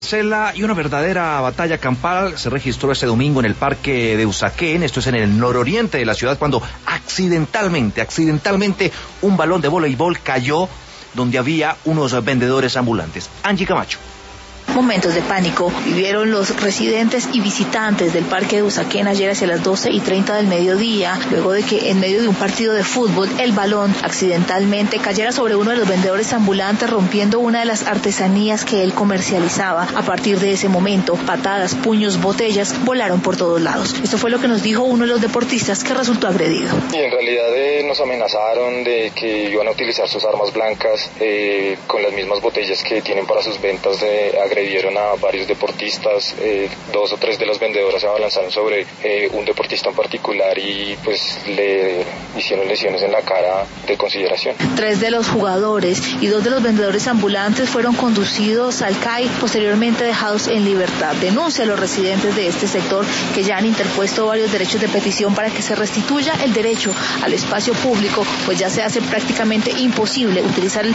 Marcela, y una verdadera batalla campal se registró este domingo en el parque de Usaquén, esto es en el nororiente de la ciudad, cuando accidentalmente, un balón de voleibol cayó donde había unos vendedores ambulantes. Angie Camacho. Momentos de pánico vivieron los residentes y visitantes del parque de Usaquén ayer hacia las 12:30 del mediodía, luego de que en medio de un partido de fútbol el balón accidentalmente cayera sobre uno de los vendedores ambulantes, rompiendo una de las artesanías que él comercializaba. A partir de ese momento, patadas, puños, botellas volaron por todos lados. Esto fue lo que nos dijo uno de los deportistas que resultó agredido. Y en realidad nos amenazaron de que iban a utilizar sus armas blancas con las mismas botellas que tienen para sus ventas. Agredieron a varios deportistas, 2 o 3 de las vendedoras se abalanzaron sobre un deportista en particular y pues le hicieron lesiones en la cara de consideración. 3 de los jugadores y 2 de los vendedores ambulantes fueron conducidos al CAI, posteriormente dejados en libertad. Denuncia a los residentes de este sector que ya han interpuesto varios derechos de petición para que se restituya el derecho al espacio público, pues ya se hace prácticamente imposible utilizar el